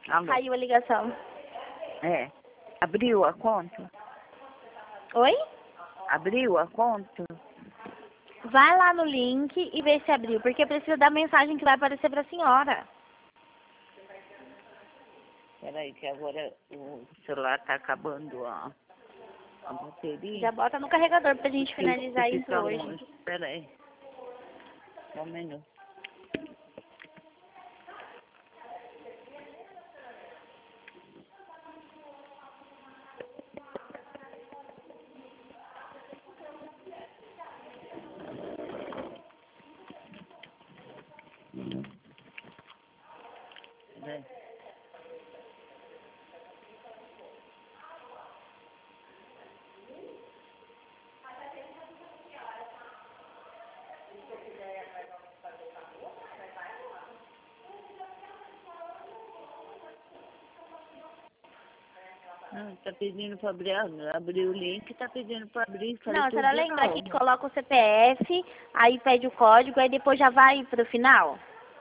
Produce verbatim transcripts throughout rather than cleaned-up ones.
Alô? Caiu a ligação. É. Abriu a conta? Oi? Abriu a conta? Vai lá no link e vê se abriu, porque precisa da mensagem que vai aparecer pra senhora. Peraí, que agora o celular tá acabando a, a bateria. Já bota no carregador pra gente finalizar isso Fica hoje. longe. Peraí. Só um minuto. Peraí. Não, tá pedindo pra abrir, abrir o link, tá pedindo pra abrir, falei Não, a tudo senhora de lembra que novo. coloca o C P F, aí pede o código, aí depois já vai pro final?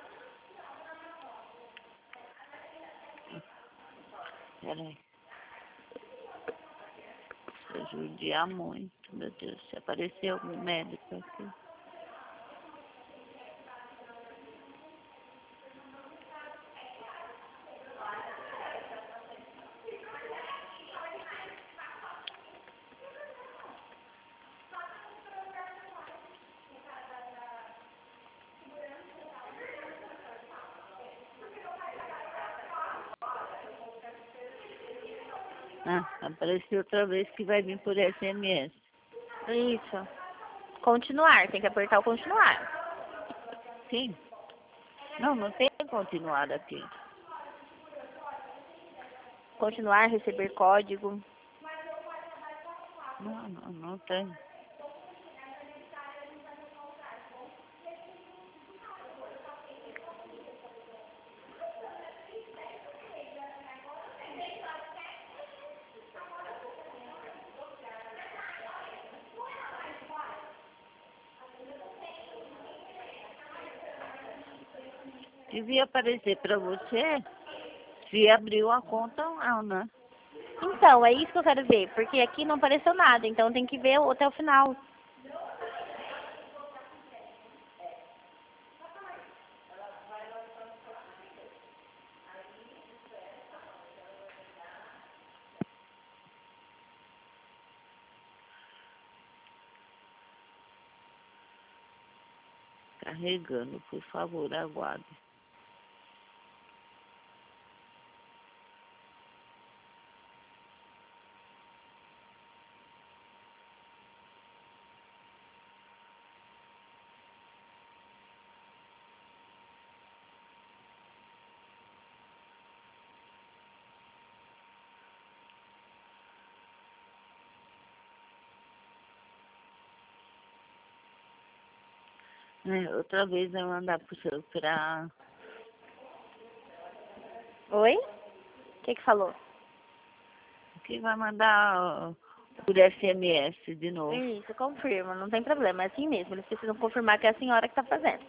Peraí. Vai judiar muito, meu Deus. Se aparecer algum médico aqui. Ah, apareceu outra vez que vai vir por S M S. Isso. Continuar, tem que apertar o continuar. Sim. Não, não tem continuar aqui. Continuar, receber código. Não, não, não tem. Devia aparecer para você se abriu a conta ou não, né? Então, é isso que eu quero ver, porque aqui não apareceu nada, então tem que ver até o final. Carregando, por favor, aguarde. É, outra vez vai mandar pro seu pra. Oi? O que que falou? Que vai mandar ó, por S M S de novo. Isso, confirma, não tem problema, é assim mesmo. Eles precisam confirmar que é a senhora que tá fazendo.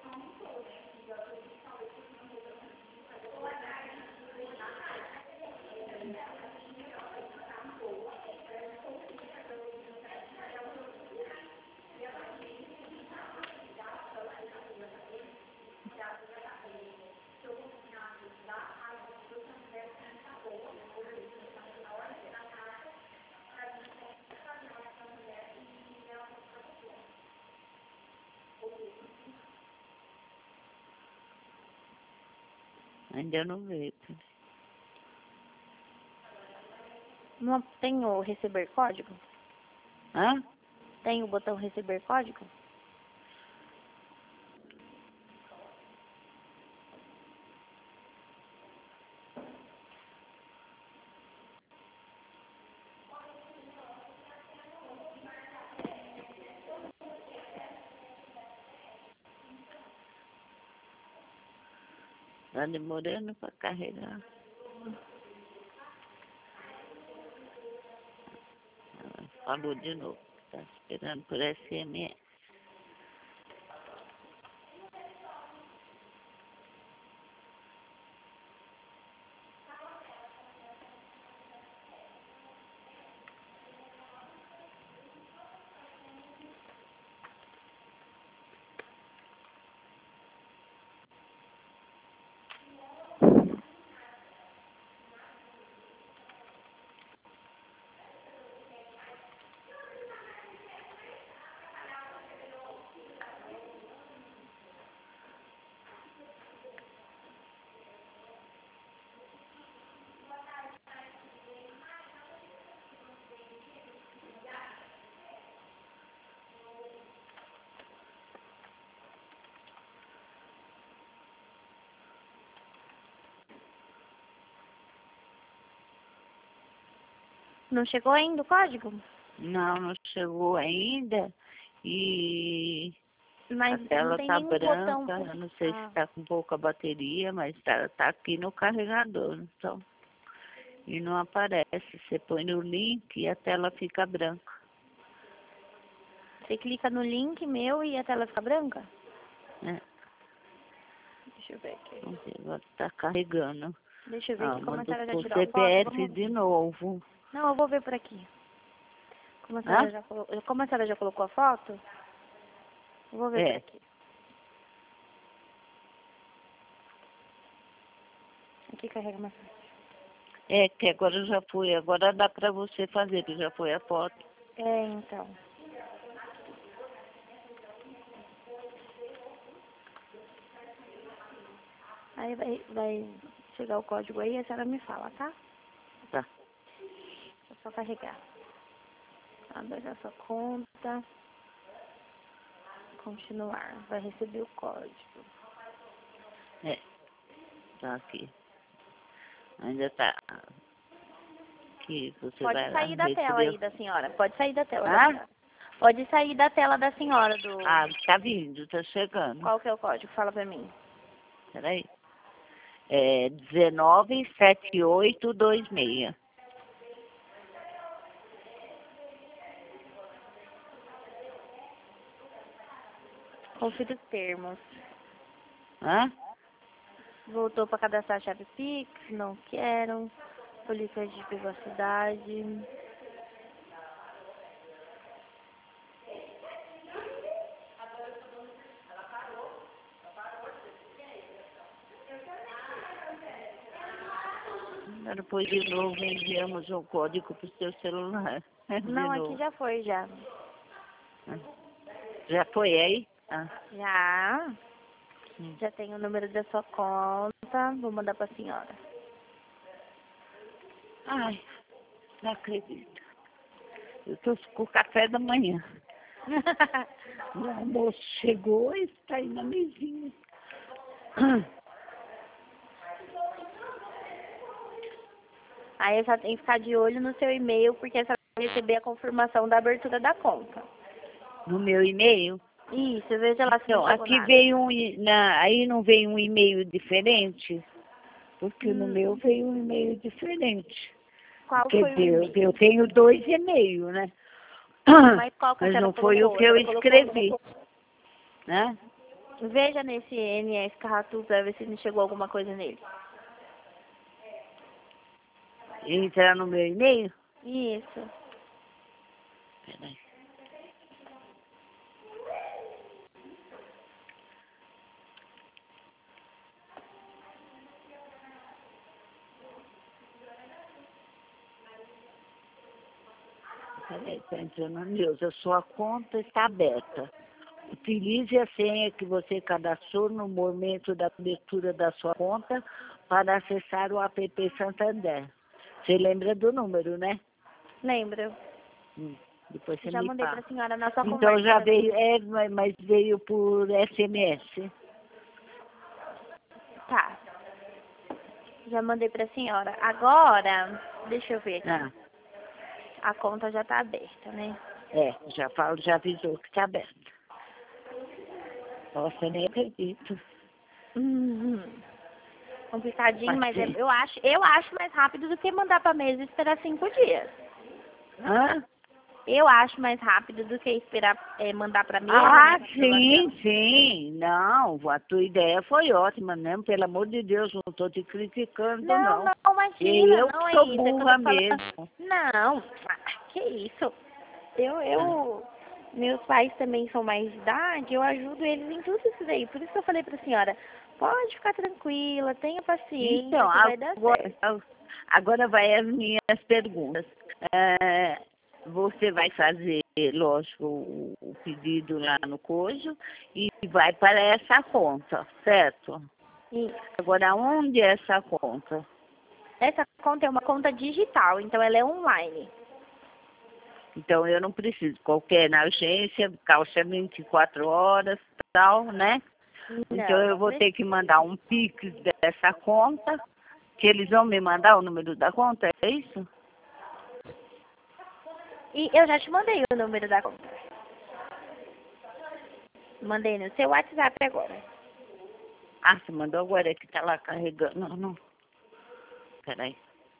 Ainda não veio. Não tem o receber código? Hã? Tem o botão receber código? Tá demorando para carregar. Ela falou de novo. Tá esperando por S M S. Não chegou ainda o código? Não, não chegou ainda. E Mas a não tela tem tá nenhum botão. branca. Eu não sei Ah. se tá com pouca bateria, mas tá, tá aqui no carregador. Então, e não aparece. Você põe no link e a tela fica branca. Você clica no link meu e a tela fica branca? É. Deixa eu ver aqui. Vamos ver, agora tá carregando. Deixa eu ver Ah, aqui como a mandou senhora já com o tirou a foto. C P F Vamos... de novo. Não, eu vou ver por aqui. Como a senhora, Hã? já, colo... como a senhora já colocou a foto, eu vou ver por É. aqui. Aqui carrega mais fácil. É, que agora já foi. Agora dá pra você fazer, que já foi a foto. É, então. Aí vai, vai chegar o código aí e a senhora me fala, tá? Tá. É só carregar. Abrir a sua conta. Continuar. Vai receber o código. É. Tá aqui. Ainda tá. Aqui, você Pode vai lá sair da tela receber. aí da senhora. Pode sair da tela da Ah? senhora. Pode sair da tela da senhora do... Ah, tá vindo, tá chegando. Qual que é o código? Fala pra mim. Peraí. É dezenove sete oito dois seis. Confira os termos. Hã? Voltou para cadastrar a chave Pix, não quero. Política de privacidade. Agora depois de novo enviamos um código pro seu celular. De Não, aqui novo. já foi, já. Já foi aí? Ah. Já. Hum. Já tem o número da sua conta. Vou mandar pra senhora. Ai, não acredito. Eu tô com o café da manhã. O almoço chegou e está aí na mesinha. Aí eu só tenho que ficar de olho no seu e-mail, porque você vai receber a confirmação da abertura da conta. No meu e-mail? Isso, veja lá se Então, não chegou aqui nada. veio um, e- na, aí não veio um e-mail diferente? Porque no Hum, meu veio um e-mail diferente. qual Quer foi o dizer, eu, e-mail? eu tenho dois e-mails, né? Mas qual que a Mas senhora não foi o colocou? que A eu senhora colocou... escrevi, né? Veja nesse N S Carratu pra ver se não chegou alguma coisa nele. Entrar no meu e-mail? Isso. Peraí. Peraí, está entrando no meu. A sua conta está aberta. Utilize a senha que você cadastrou no momento da abertura da sua conta para acessar o app Santander. Você lembra do número, né? Lembro. Hum, depois você Já me mandei pra fala. senhora na sua Então conversa já também. veio, é, mas mas veio por S M S. Tá. Já mandei pra senhora. Agora, deixa eu ver aqui. Ah, A conta já tá aberta, né? é, já falo, já avisou que está aberto. Nossa, eu nem acredito. Uhum. Complicadinho, mas é- Passei. eu acho, eu acho mais rápido do que mandar pra mesa e esperar cinco dias. Hã? Eu acho mais rápido do que esperar é, mandar pra mesa, Ah, né? sim, sim. Não, a tua ideia foi ótima mesmo, pelo amor de Deus, não estou te criticando, Não, não. não, imagina, Eu não que é sou isso. É que eu burra tô falando. mesmo. Não, ah, que isso. Eu, eu, meus pais também são mais de idade, eu ajudo eles em tudo isso daí. Por isso que eu falei pra senhora, pode ficar tranquila, tenha paciência, Então, que vai dar certo. agora, agora vai as minhas perguntas. É, você vai fazer, lógico, o o pedido lá no cojo e vai para essa conta, certo? E Agora, onde é essa conta? essa conta é uma conta digital, então ela é online. Então, eu não preciso. Qualquer na agência, caixa vinte e quatro horas, tal, né? Então, Não, eu não vou precisa. ter que mandar um Pix dessa conta, que eles vão me mandar o número da conta, é isso? E eu já te mandei o número da conta. Mandei no seu WhatsApp agora. Ah, você mandou agora, é que tá lá carregando. Não, não. Peraí.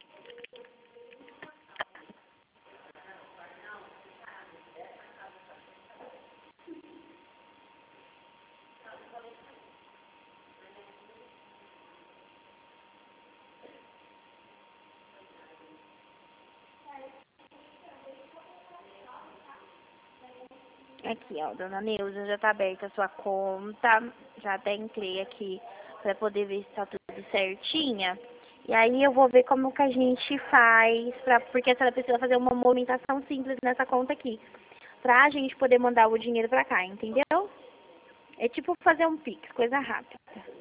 Aqui, ó, dona Neuza, já tá aberta a sua conta. Já até entrei aqui pra poder ver se tá tudo certinha. E aí eu vou ver como que a gente faz, pra, porque a senhora precisa fazer uma movimentação simples nessa conta aqui. Pra gente poder mandar o dinheiro pra cá, entendeu? É tipo fazer um Pix, coisa rápida.